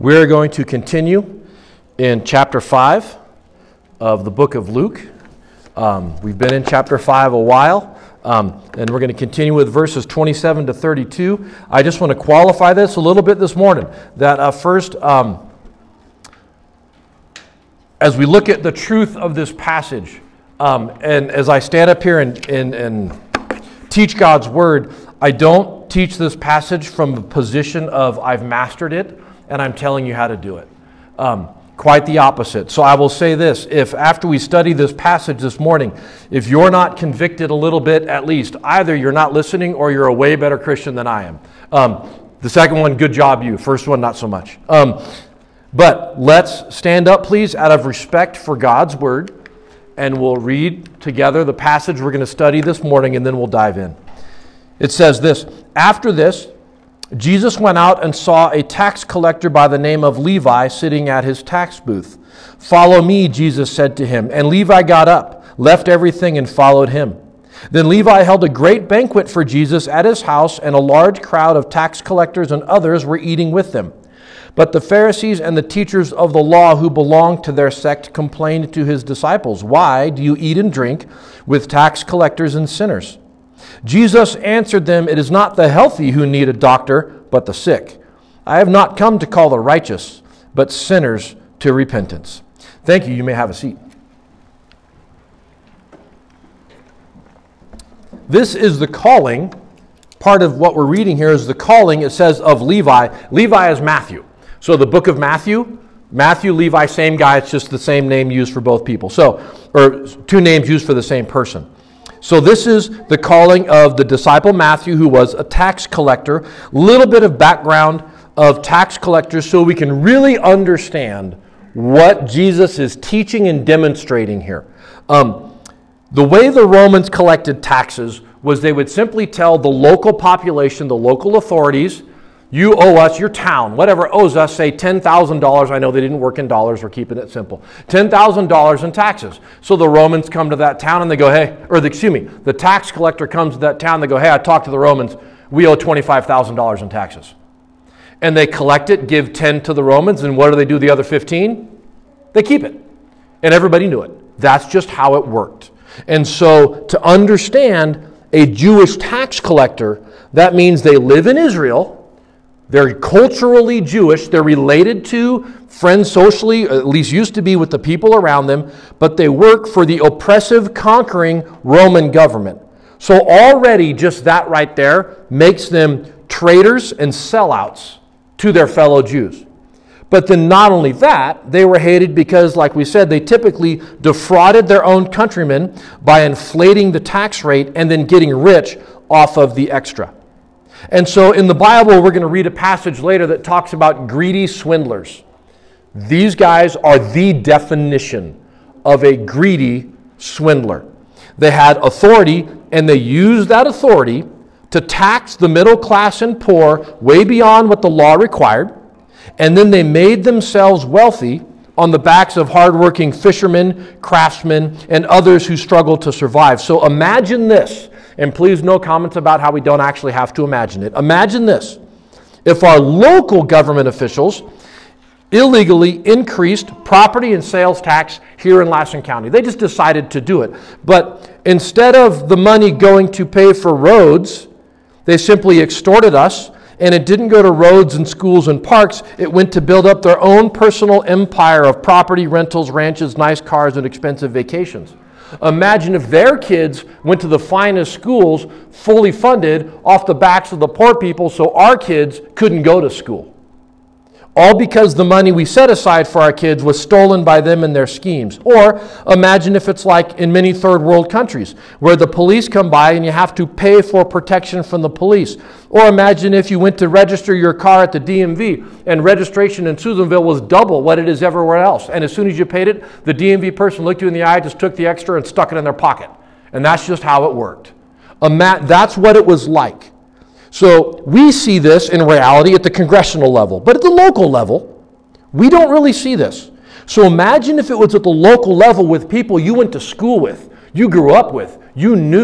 We're going to continue in chapter 5 of the book of Luke. We've been in chapter 5 a while, and we're going to continue with verses 27 to 32. I just want to qualify this a little bit this morning, that first, as we look at the truth of this passage, and as I stand up here and teach God's Word, I don't teach this passage from the position of I've mastered it, and I'm telling you how to do it. Quite the opposite. So I will say this, if after we study this passage this morning, if you're not convicted a little bit at least, either you're not listening or you're a way better Christian than I am. The second one, good job you. First one, not so much. But let's stand up, please, out of respect for God's Word, and we'll read together the passage we're going to study this morning, and then we'll dive in. It says this, after this, Jesus went out and saw a tax collector by the name of Levi sitting at his tax booth. "Follow me," Jesus said to him. And Levi got up, left everything, and followed him. Then Levi held a great banquet for Jesus at his house, and a large crowd of tax collectors and others were eating with them. But the Pharisees and the teachers of the law who belonged to their sect complained to his disciples, "Why do you eat and drink with tax collectors and sinners?" Jesus answered them, "It is not the healthy who need a doctor, but the sick. I have not come to call the righteous, but sinners to repentance." Thank you. You may have a seat. This is the calling. Part of what we're reading here is the calling, it says, of Levi. Levi is Matthew. So the book of Matthew, Levi, same guy. It's just the same name used for both people. Or two names used for the same person. So this is the calling of the disciple Matthew, who was a tax collector. Little bit of background of tax collectors so we can really understand what Jesus is teaching and demonstrating here. The way the Romans collected taxes was they would simply tell the local population, the local authorities, "You owe us, your town, whatever owes us, say $10,000. I know they didn't work in dollars, we're keeping it simple. $10,000 in taxes. So the Romans come to that town and they go, the tax collector comes to that town, they go, "Hey, I talked to the Romans, we owe $25,000 in taxes." And they collect it, give 10 to the Romans, and what do they do the other 15? They keep it. And everybody knew it. That's just how it worked. And so to understand a Jewish tax collector, that means they live in Israel. They're culturally Jewish. They're related to, friends socially, at least used to be with the people around them, but they work for the oppressive, conquering Roman government. So already just that right there makes them traitors and sellouts to their fellow Jews. But then not only that, they were hated because, like we said, they typically defrauded their own countrymen by inflating the tax rate and then getting rich off of the extra. And so in the Bible, we're going to read a passage later that talks about greedy swindlers. These guys are the definition of a greedy swindler. They had authority, and they used that authority to tax the middle class and poor way beyond what the law required. And then they made themselves wealthy on the backs of hardworking fishermen, craftsmen, and others who struggled to survive. So imagine this. And please, no comments about how we don't actually have to imagine it. Imagine this. If our local government officials illegally increased property and sales tax here in Lassen County. They just decided to do it. But instead of the money going to pay for roads, they simply extorted us, and it didn't go to roads and schools and parks. It went to build up their own personal empire of property, rentals, ranches, nice cars, and expensive vacations. Imagine if their kids went to the finest schools, fully funded, off the backs of the poor people, so our kids couldn't go to school. All because the money we set aside for our kids was stolen by them and their schemes. Or imagine if it's like in many third world countries, where the police come by and you have to pay for protection from the police. Or imagine if you went to register your car at the DMV and registration in Susanville was double what it is everywhere else. And as soon as you paid it, the DMV person looked you in the eye, just took the extra and stuck it in their pocket. And that's just how it worked. That's what it was like. So we see this in reality at the congressional level, but at the local level, we don't really see this. So imagine if it was at the local level with people you went to school with, you grew up with, you knew.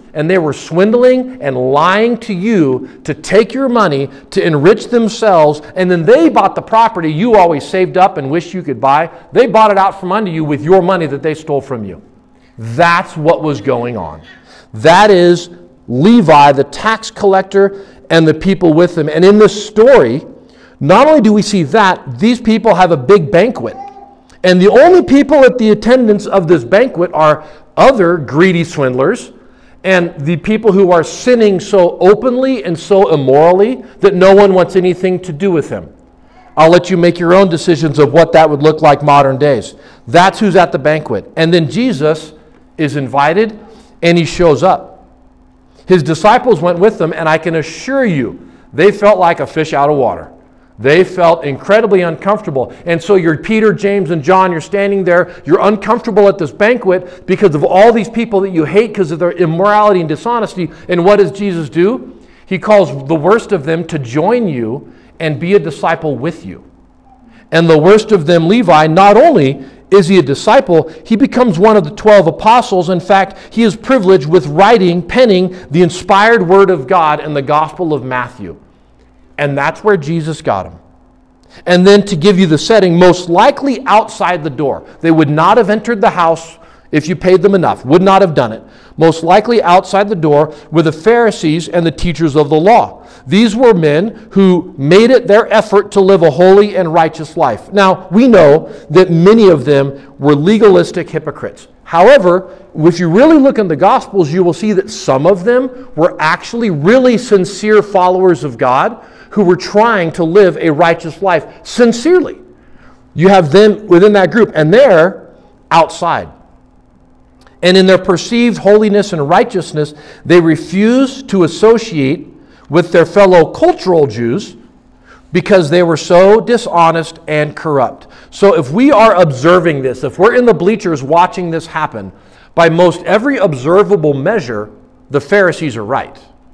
and they were swindling and lying to you to take your money to enrich themselves, and then they bought the property you always saved up and wished you could buy. They bought it out from under you with your money that they stole from you. That's what was going on. That is Levi, the tax collector, and the people with him. And in this story, not only do we see that, these people have a big banquet. And the only people at the attendance of this banquet are other greedy swindlers and the people who are sinning so openly and so immorally that no one wants anything to do with him. I'll let you make your own decisions of what that would look like modern days. That's who's at the banquet. And then Jesus is invited and he shows up. His disciples went with them, and I can assure you, they felt like a fish out of water. They felt incredibly uncomfortable. And so you're Peter, James, and John, you're standing there, you're uncomfortable at this banquet because of all these people that you hate because of their immorality and dishonesty. And what does Jesus do? He calls the worst of them to join you and be a disciple with you. And the worst of them, Levi, not only is he a disciple, he becomes one of the 12 apostles. In fact, he is privileged with penning the inspired word of God in the Gospel of Matthew. And that's where Jesus got him. And then to give you the setting, most likely outside the door. They would not have entered the house if you paid them enough. Would not have done it. Most likely outside the door were the Pharisees and the teachers of the law. These were men who made it their effort to live a holy and righteous life. Now, we know that many of them were legalistic hypocrites. However, if you really look in the Gospels, you will see that some of them were actually really sincere followers of God who were trying to live a righteous life sincerely. You have them within that group, and they're outside. And in their perceived holiness and righteousness, they refuse to associate with their fellow cultural Jews because they were so dishonest and corrupt. So if we are observing this, if we're in the bleachers watching this happen, by most every observable measure, the Pharisees are right.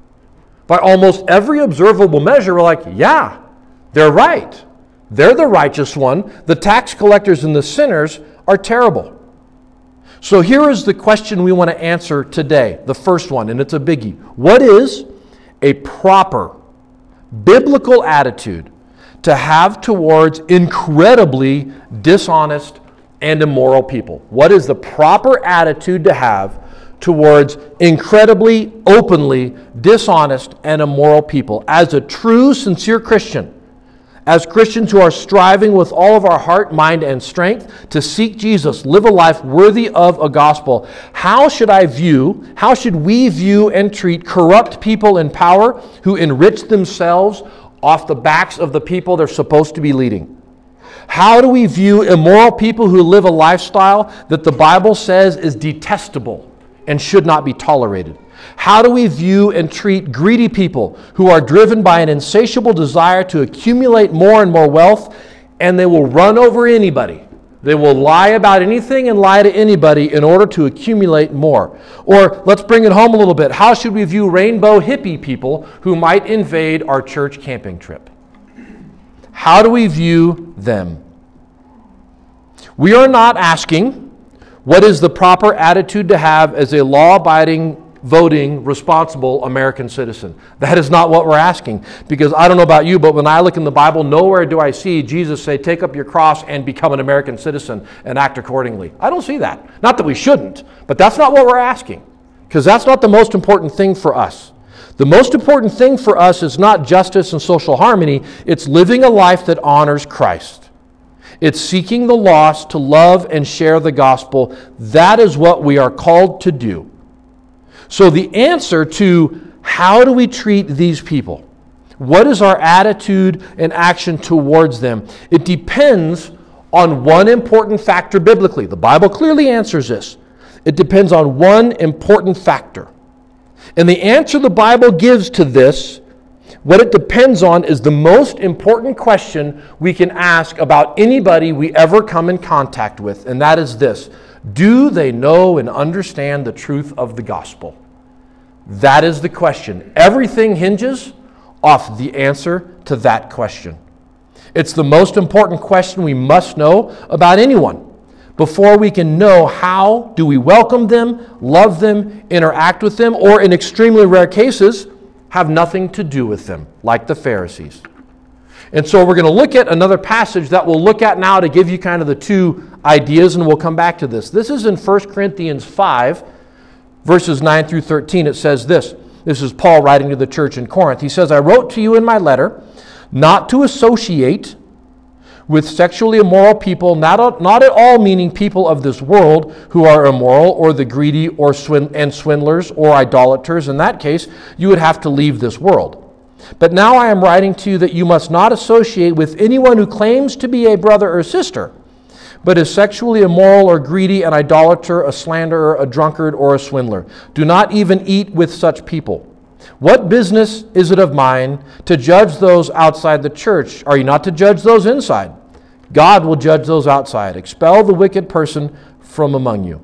By almost every observable measure, we're like, yeah, they're right. They're the righteous one. The tax collectors and the sinners are terrible. So here is the question we want to answer today, the first one, and it's a biggie. What is a proper biblical attitude to have towards incredibly dishonest and immoral people? What is the proper attitude to have towards incredibly, openly dishonest and immoral people? As a true, sincere Christian, as Christians who are striving with all of our heart, mind, and strength to seek Jesus, live a life worthy of a gospel, how should we view and treat corrupt people in power who enrich themselves off the backs of the people they're supposed to be leading? How do we view immoral people who live a lifestyle that the Bible says is detestable and should not be tolerated? How do we view and treat greedy people who are driven by an insatiable desire to accumulate more and more wealth, and they will run over anybody? They will lie about anything and lie to anybody in order to accumulate more. Or let's bring it home a little bit. How should we view rainbow hippie people who might invade our church camping trip? How do we view them? We are not asking what is the proper attitude to have as a law-abiding, voting, responsible American citizen. That is not what we're asking. Because I don't know about you, but when I look in the Bible, nowhere do I see Jesus say, take up your cross and become an American citizen and act accordingly. I don't see that. Not that we shouldn't, but that's not what we're asking. Because that's not the most important thing for us. The most important thing for us is not justice and social harmony. It's living a life that honors Christ. It's seeking the lost to love and share the gospel. That is what we are called to do. So the answer to how do we treat these people? What is our attitude and action towards them? It depends on one important factor biblically. The Bible clearly answers this. It depends on one important factor. And the answer the Bible gives to this, what it depends on, is the most important question we can ask about anybody we ever come in contact with, and that is this: do they know and understand the truth of the gospel? That is the question. Everything hinges off the answer to that question. It's the most important question we must know about anyone. before we can know how do we welcome them, love them, interact with them, or in extremely rare cases, have nothing to do with them, like the Pharisees. And so we're going to look at another passage that we'll look at now to give you kind of the two ideas, and we'll come back to this. This is in 1 Corinthians 5, verses 9 through 13. It says this. This is Paul writing to the church in Corinth. He says, I wrote to you in my letter not to associate with sexually immoral people, not at all meaning people of this world who are immoral or the greedy or swindlers or idolaters. In that case, you would have to leave this world. But now I am writing to you that you must not associate with anyone who claims to be a brother or sister, but is sexually immoral or greedy, an idolater, a slanderer, a drunkard, or a swindler. Do not even eat with such people. What business is it of mine to judge those outside the church? Are you not to judge those inside? God will judge those outside. Expel the wicked person from among you.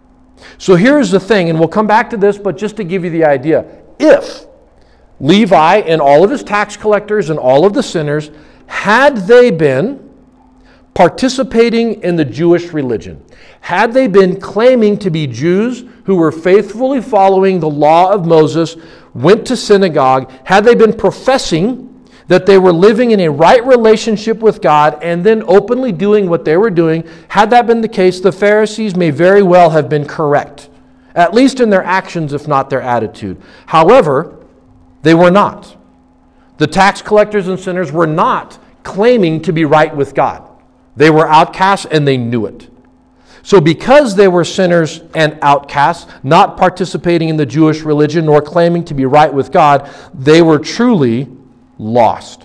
So here's the thing, and we'll come back to this, but just to give you the idea. If Levi and all of his tax collectors and all of the sinners, had they been participating in the Jewish religion, had they been claiming to be Jews who were faithfully following the law of Moses, went to synagogue, had they been professing that they were living in a right relationship with God and then openly doing what they were doing, had that been the case, the Pharisees may very well have been correct, at least in their actions, if not their attitude. However, they were not. The tax collectors and sinners were not claiming to be right with God. They were outcasts and they knew it. So because they were sinners and outcasts, not participating in the Jewish religion nor claiming to be right with God, they were truly lost.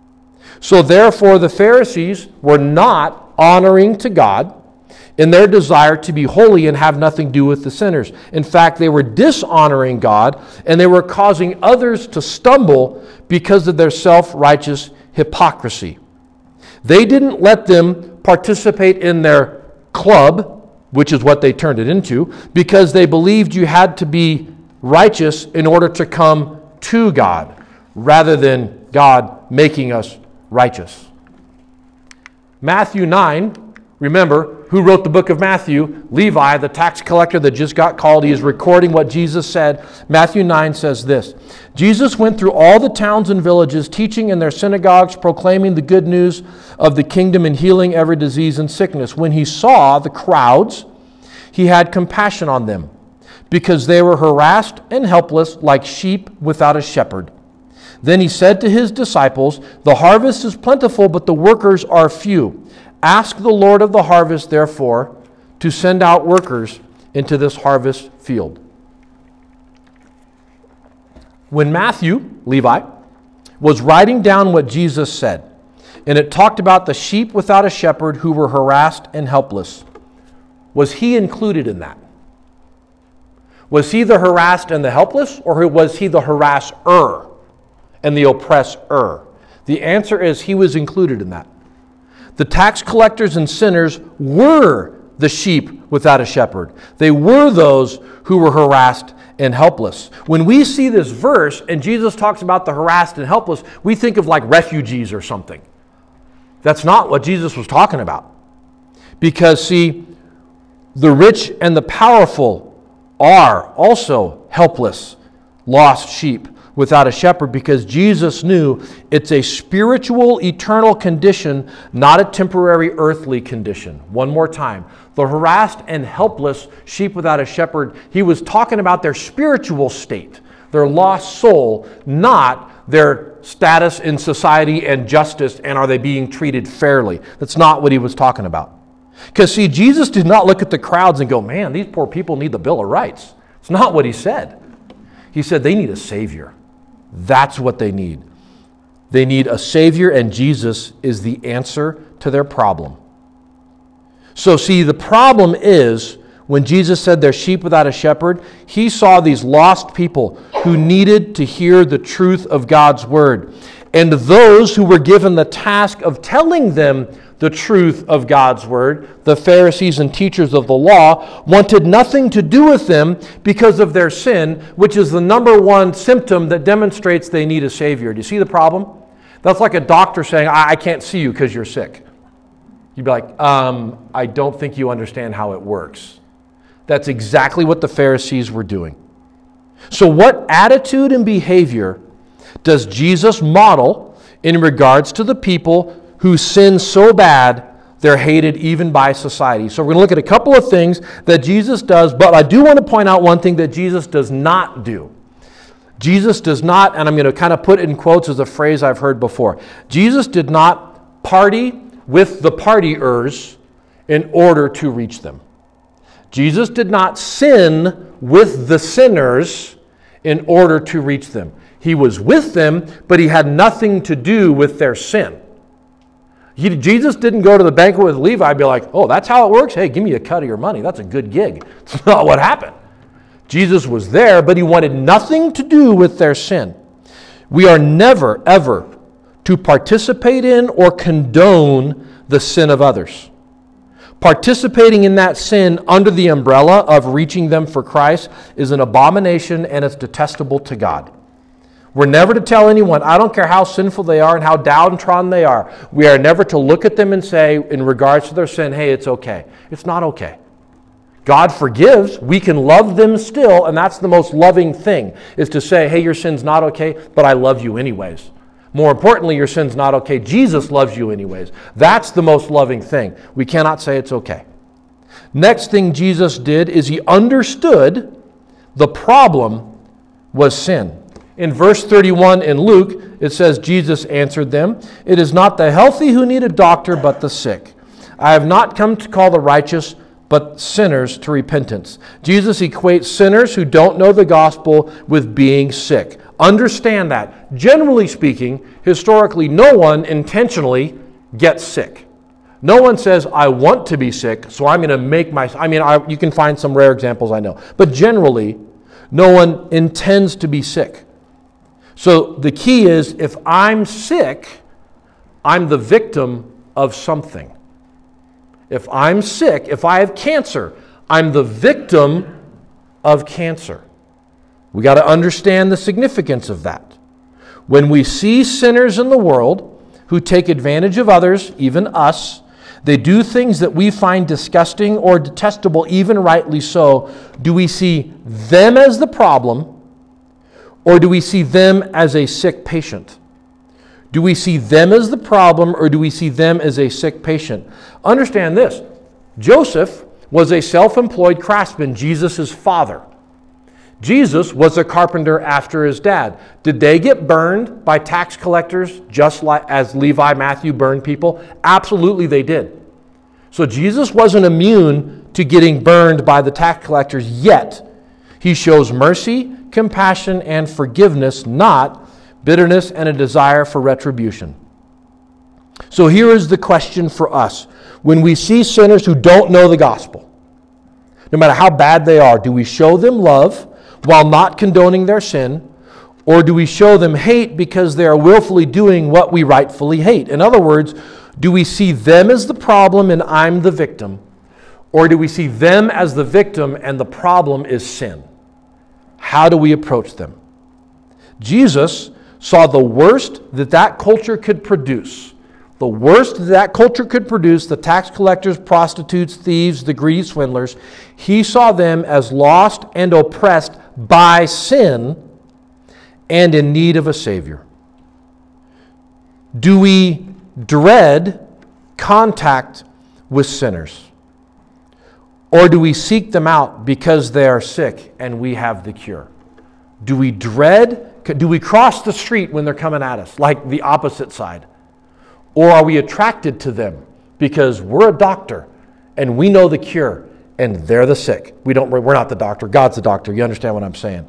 So therefore the Pharisees were not honoring to God in their desire to be holy and have nothing to do with the sinners. In fact, they were dishonoring God and they were causing others to stumble because of their self-righteous hypocrisy. They didn't let them participate in their club, which is what they turned it into, because they believed you had to be righteous in order to come to God, rather than God making us righteous. Matthew 9, remember, who wrote the book of Matthew? Levi, the tax collector that just got called. He is recording what Jesus said. Matthew 9 says this, Jesus went through all the towns and villages, teaching in their synagogues, proclaiming the good news of the kingdom and healing every disease and sickness. When he saw the crowds, he had compassion on them, because they were harassed and helpless like sheep without a shepherd. Then he said to his disciples, the harvest is plentiful, but the workers are few. Ask the Lord of the harvest, therefore, to send out workers into this harvest field. When Matthew, Levi, was writing down what Jesus said, and it talked about the sheep without a shepherd who were harassed and helpless, was he included in that? Was he the harassed and the helpless, or was he the harasser and the oppressor? The answer is he was included in that. The tax collectors and sinners were the sheep without a shepherd. They were those who were harassed and helpless. When we see this verse and Jesus talks about the harassed and helpless, we think of like refugees or something. That's not what Jesus was talking about. Because see, the rich and the powerful are also helpless, lost sheep without a shepherd, because Jesus knew it's a spiritual, eternal condition, not a temporary earthly condition. One more time. The harassed and helpless sheep without a shepherd, he was talking about their spiritual state, their lost soul, not their status in society and justice, and are they being treated fairly. That's not what he was talking about. Because see, Jesus did not look at the crowds and go, man, these poor people need the Bill of Rights. It's not what he said. He said they need a Savior. That's what they need. They need a Savior, and Jesus is the answer to their problem. So see, the problem is when Jesus said they're sheep without a shepherd, he saw these lost people who needed to hear the truth of God's word. And those who were given the task of telling them the truth of God's word, the Pharisees and teachers of the law, wanted nothing to do with them because of their sin, which is the number one symptom that demonstrates they need a Savior. Do you see the problem? That's like a doctor saying, I can't see you because you're sick. You'd be like, I don't think you understand how it works. That's exactly what the Pharisees were doing. So what attitude and behavior does Jesus model in regards to the people who sin so bad they're hated even by society? So we're going to look at a couple of things that Jesus does, but I do want to point out one thing that Jesus does not do. Jesus does not, and I'm going to kind of put it in quotes as a phrase I've heard before. Jesus did not party with the partiers in order to reach them. Jesus did not sin with the sinners in order to reach them. He was with them, but he had nothing to do with their sin. Jesus didn't go to the banquet with Levi and be like, oh, that's how it works? Hey, give me a cut of your money. That's a good gig. That's not what happened. Jesus was there, but he wanted nothing to do with their sin. We are never, ever to participate in or condone the sin of others. Participating in that sin under the umbrella of reaching them for Christ is an abomination and it's detestable to God. We're never to tell anyone, I don't care how sinful they are and how downtrodden they are. We are never to look at them and say, in regards to their sin, hey, it's okay. It's not okay. God forgives. We can love them still, and that's the most loving thing, is to say, hey, your sin's not okay, but I love you anyways. More importantly, your sin's not okay. Jesus loves you anyways. That's the most loving thing. We cannot say it's okay. Next thing Jesus did is he understood the problem was sin. In verse 31 in Luke, it says, Jesus answered them, it is not the healthy who need a doctor, but the sick. I have not come to call the righteous, but sinners to repentance. Jesus equates sinners who don't know the gospel with being sick. Understand that. Generally speaking, historically, no one intentionally gets sick. No one says, I want to be sick, so I'm going to make you can find some rare examples, I know. But generally, no one intends to be sick. So the key is, if I'm sick, I'm the victim of something. If I'm sick, if I have cancer, I'm the victim of cancer. We got to understand the significance of that. When we see sinners in the world who take advantage of others, even us, they do things that we find disgusting or detestable, even rightly so. Do we see them as the problem, or do we see them as a sick patient? Do we see them as the problem, or do we see them as a sick patient? Understand this. Joseph was a self-employed craftsman, Jesus' father. Jesus was a carpenter after his dad. Did they get burned by tax collectors just like as Levi, Matthew burned people? Absolutely they did. So Jesus wasn't immune to getting burned by the tax collectors yet. He shows mercy, compassion, and forgiveness, not bitterness and a desire for retribution. So here is the question for us. When we see sinners who don't know the gospel, no matter how bad they are, do we show them love while not condoning their sin, or do we show them hate because they are willfully doing what we rightfully hate? In other words, do we see them as the problem and I'm the victim, or do we see them as the victim and the problem is sin? How do we approach them? Jesus saw the worst that culture could produce. The worst that culture could produce, the tax collectors, prostitutes, thieves, the greedy swindlers. He saw them as lost and oppressed by sin and in need of a Savior. Do we dread contact with sinners? Or do we seek them out because they are sick and we have the cure? Do we cross the street when they're coming at us, like the opposite side? Or are we attracted to them because we're a doctor and we know the cure and they're the sick? We're not the doctor. God's the doctor. You understand what I'm saying?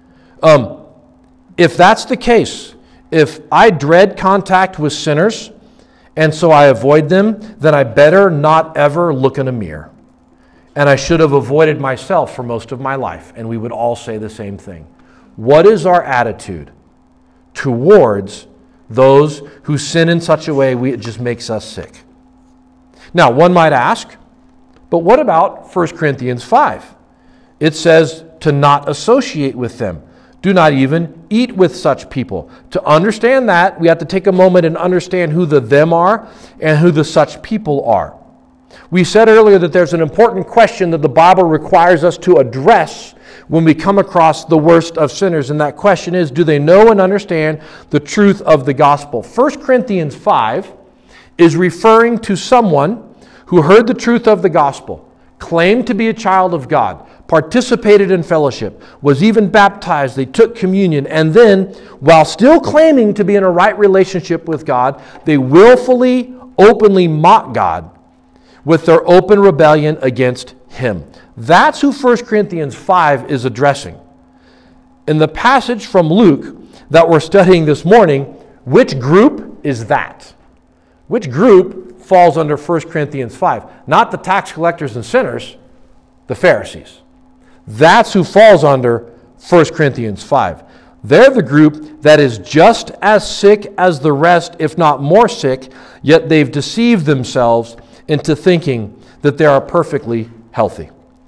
If that's the case, if I dread contact with sinners and so I avoid them, then I better not ever look in a mirror. And I should have avoided myself for most of my life. And we would all say the same thing. What is our attitude towards those who sin in such a way it just makes us sick? Now, one might ask, but what about 1 Corinthians 5? It says to not associate with them. Do not even eat with such people. To understand that, we have to take a moment and understand who the them are and who the such people are. We said earlier that there's an important question that the Bible requires us to address when we come across the worst of sinners. And that question is, do they know and understand the truth of the gospel? 1 Corinthians 5 is referring to someone who heard the truth of the gospel, claimed to be a child of God, participated in fellowship, was even baptized, they took communion, and then, while still claiming to be in a right relationship with God, they willfully, openly mock God with their open rebellion against Him. That's who 1 Corinthians 5 is addressing. In the passage from Luke that we're studying this morning, which group is that? Which group falls under 1 Corinthians 5? Not the tax collectors and sinners, the Pharisees. That's who falls under 1 Corinthians 5. They're the group that is just as sick as the rest, if not more sick, yet they've deceived themselves into thinking that they are perfectly healthy.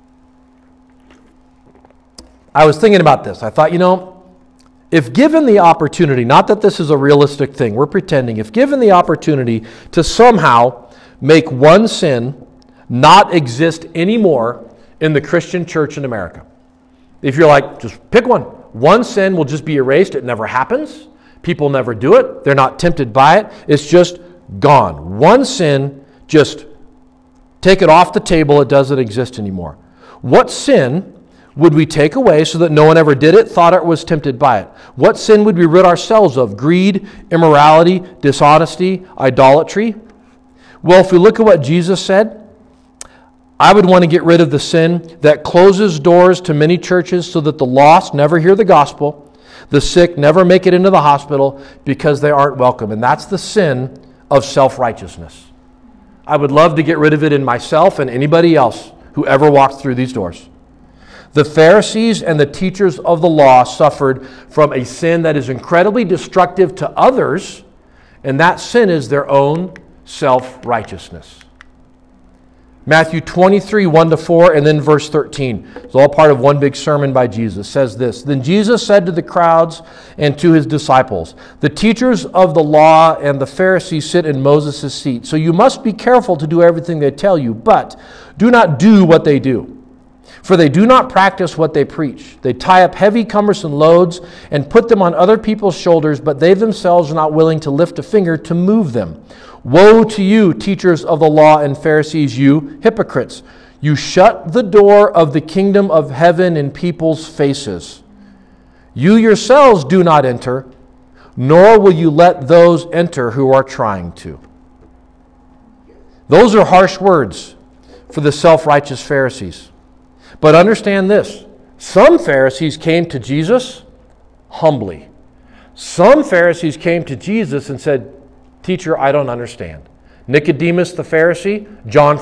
I was thinking about this. I thought, if given the opportunity, not that this is a realistic thing, we're pretending, if given the opportunity to somehow make one sin not exist anymore in the Christian church in America. If you're like, just pick one. One sin will just be erased. It never happens. People never do it. They're not tempted by it. It's just gone. One sin, just take it off the table. It doesn't exist anymore. What sin would we take away so that no one ever did it, thought it, was tempted by it? What sin would we rid ourselves of? Greed, immorality, dishonesty, idolatry? Well, if we look at what Jesus said, I would want to get rid of the sin that closes doors to many churches so that the lost never hear the gospel, the sick never make it into the hospital because they aren't welcome. And that's the sin of self-righteousness. I would love to get rid of it in myself and anybody else who ever walks through these doors. The Pharisees and the teachers of the law suffered from a sin that is incredibly destructive to others, and that sin is their own self-righteousness. Matthew 23, 1-4, and then verse 13. It's all part of one big sermon by Jesus. It says this, Then Jesus said to the crowds and to His disciples, The teachers of the law and the Pharisees sit in Moses' seat. So you must be careful to do everything they tell you, but do not do what they do. For they do not practice what they preach. They tie up heavy, cumbersome loads and put them on other people's shoulders, but they themselves are not willing to lift a finger to move them. Woe to you, teachers of the law and Pharisees, you hypocrites! You shut the door of the kingdom of heaven in people's faces. You yourselves do not enter, nor will you let those enter who are trying to. Those are harsh words for the self-righteous Pharisees. But understand this, some Pharisees came to Jesus humbly. Some Pharisees came to Jesus and said, Teacher, I don't understand. Nicodemus the Pharisee, John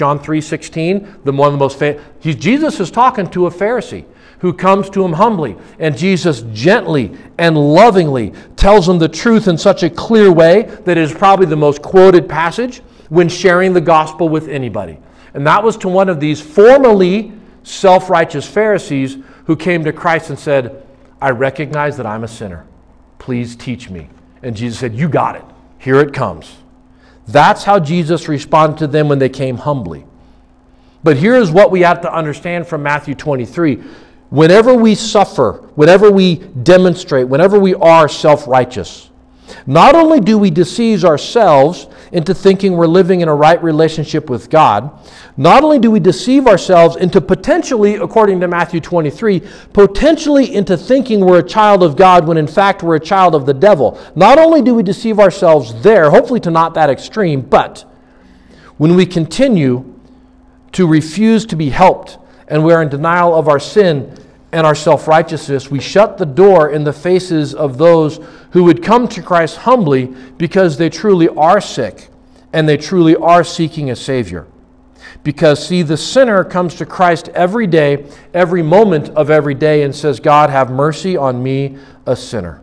3:16, one of the most famous. Jesus is talking to a Pharisee who comes to him humbly, and Jesus gently and lovingly tells him the truth in such a clear way that it is probably the most quoted passage when sharing the gospel with anybody. And that was to one of these formerly self-righteous Pharisees who came to Christ and said, I recognize that I'm a sinner. Please teach me. And Jesus said, you got it. Here it comes. That's how Jesus responded to them when they came humbly. But here is what we have to understand from Matthew 23. Whenever we suffer, whenever we demonstrate, whenever we are self-righteous, not only do we deceive ourselves into thinking we're living in a right relationship with God, not only do we deceive ourselves into potentially, according to Matthew 23, potentially into thinking we're a child of God when in fact we're a child of the devil. Not only do we deceive ourselves there, hopefully to not that extreme, but when we continue to refuse to be helped and we're in denial of our sin and our self-righteousness, we shut the door in the faces of those who would come to Christ humbly because they truly are sick and they truly are seeking a Savior. Because, see, the sinner comes to Christ every day, every moment of every day, and says, God, have mercy on me, a sinner.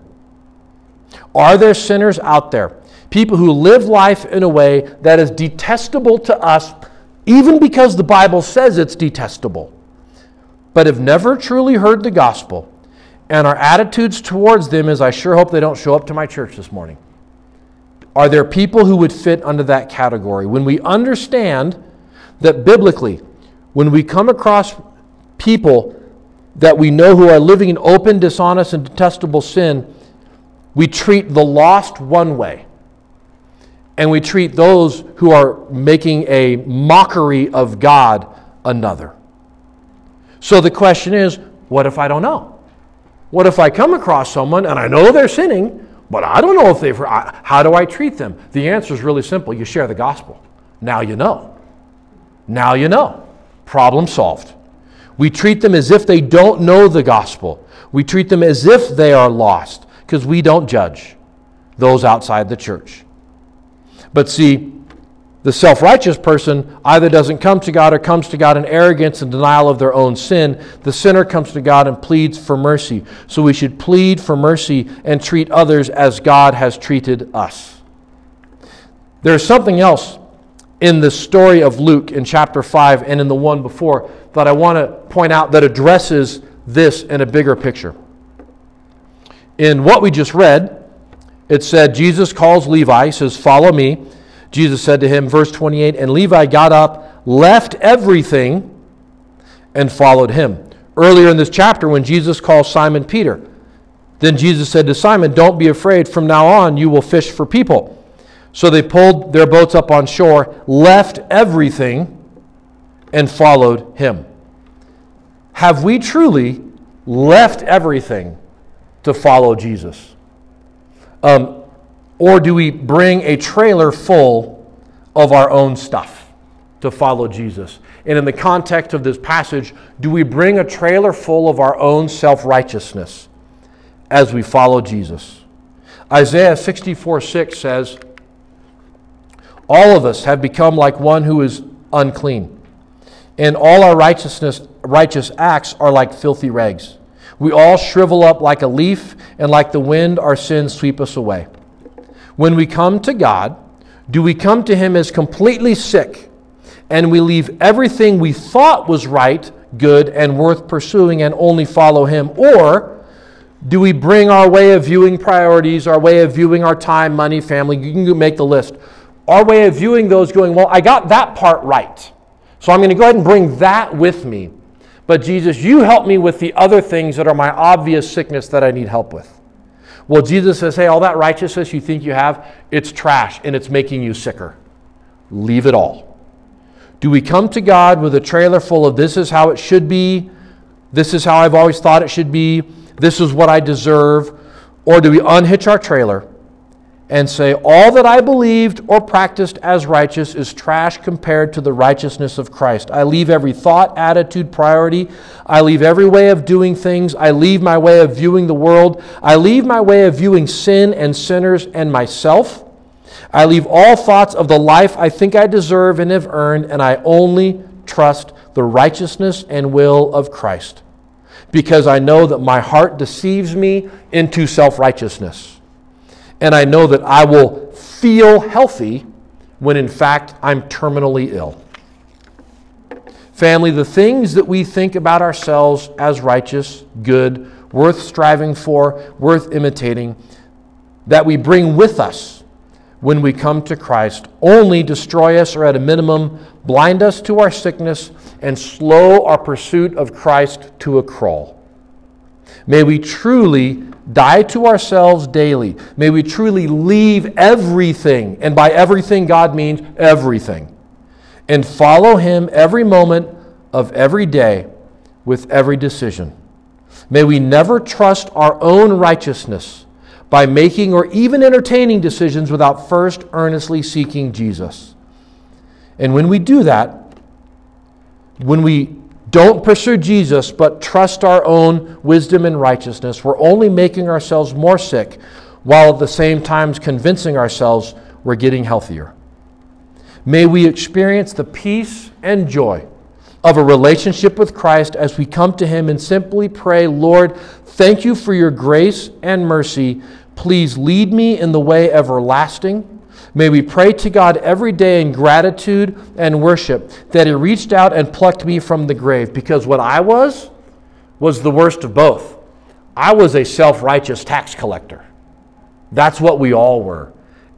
Are there sinners out there? People who live life in a way that is detestable to us, even because the Bible says it's detestable, but have never truly heard the gospel, and our attitudes towards them is, I sure hope they don't show up to my church this morning. Are there people who would fit under that category? When we understand that biblically, when we come across people that we know who are living in open, dishonest, and detestable sin, we treat the lost one way, and we treat those who are making a mockery of God another. So the question is, what if I don't know? What if I come across someone and I know they're sinning, but I don't know if they've... How do I treat them? The answer is really simple. You share the gospel. Now you know. Now you know. Problem solved. We treat them as if they don't know the gospel. We treat them as if they are lost, because we don't judge those outside the church. But see, the self-righteous person either doesn't come to God or comes to God in arrogance and denial of their own sin. The sinner comes to God and pleads for mercy. So we should plead for mercy and treat others as God has treated us. There's something else in the story of Luke in chapter 5 and in the one before that I want to point out that addresses this in a bigger picture. In what we just read, it said, Jesus calls Levi, says, "Follow me." Jesus said to him, verse 28, and Levi got up, left everything, and followed him. Earlier in this chapter, when Jesus calls Simon Peter, then Jesus said to Simon, "Don't be afraid. From now on, you will fish for people." So they pulled their boats up on shore, left everything, and followed him. Have we truly left everything to follow Jesus? Or do we bring a trailer full of our own stuff to follow Jesus? And in the context of this passage, do we bring a trailer full of our own self-righteousness as we follow Jesus? Isaiah 64:6 says, "All of us have become like one who is unclean, and all our righteous acts are like filthy rags. We all shrivel up like a leaf, and like the wind our sins sweep us away." When we come to God, do we come to Him as completely sick, and we leave everything we thought was right, good, and worth pursuing and only follow Him? Or do we bring our way of viewing priorities, our way of viewing our time, money, family? You can make the list. Our way of viewing those going, well, I got that part right, so I'm going to go ahead and bring that with me. But Jesus, you help me with the other things that are my obvious sickness that I need help with. Well, Jesus says, hey, all that righteousness you think you have, it's trash and it's making you sicker. Leave it all. Do we come to God with a trailer full of this is how it should be, this is how I've always thought it should be, this is what I deserve? Or do we unhitch our trailer and say, all that I believed or practiced as righteous is trash compared to the righteousness of Christ? I leave every thought, attitude, priority. I leave every way of doing things. I leave my way of viewing the world. I leave my way of viewing sin and sinners and myself. I leave all thoughts of the life I think I deserve and have earned, and I only trust the righteousness and will of Christ, because I know that my heart deceives me into self-righteousness. And I know that I will feel healthy when in fact I'm terminally ill. Family, the things that we think about ourselves as righteous, good, worth striving for, worth imitating, that we bring with us when we come to Christ, only destroy us, or at a minimum, blind us to our sickness and slow our pursuit of Christ to a crawl. May we truly die to ourselves daily. May we truly leave everything, and by everything God means everything, and follow Him every moment of every day with every decision. May we never trust our own righteousness by making or even entertaining decisions without first earnestly seeking Jesus. And when we do that, when we don't pursue Jesus, but trust our own wisdom and righteousness, we're only making ourselves more sick, while at the same time convincing ourselves we're getting healthier. May we experience the peace and joy of a relationship with Christ as we come to Him and simply pray, Lord, thank you for your grace and mercy. Please lead me in the way everlasting. May we pray to God every day in gratitude and worship that He reached out and plucked me from the grave, because what I was the worst of both. I was a self-righteous tax collector. That's what we all were.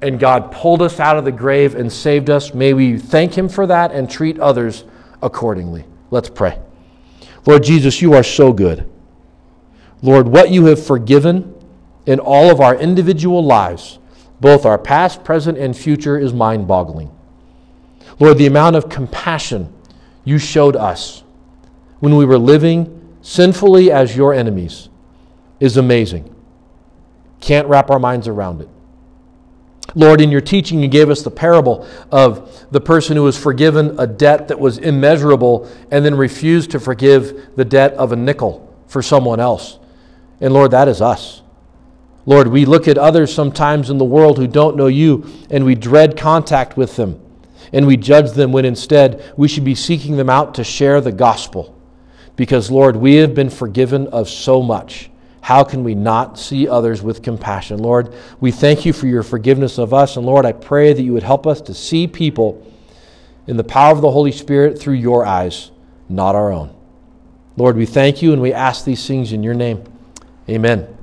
and God pulled us out of the grave and saved us. May we thank Him for that and treat others accordingly. Let's pray. Lord Jesus, you are so good. Lord, what you have forgiven in all of our individual lives, both our past, present, and future, is mind-boggling. Lord, the amount of compassion you showed us when we were living sinfully as your enemies is amazing. Can't wrap our minds around it. Lord, in your teaching, you gave us the parable of the person who was forgiven a debt that was immeasurable and then refused to forgive the debt of a nickel for someone else. And Lord, that is us. Lord, we look at others sometimes in the world who don't know you, and we dread contact with them, and we judge them when instead we should be seeking them out to share the gospel. Because, Lord, we have been forgiven of so much. How can we not see others with compassion? Lord, we thank you for your forgiveness of us. And Lord, I pray that you would help us to see people in the power of the Holy Spirit through your eyes, not our own. Lord, we thank you and we ask these things in your name. Amen.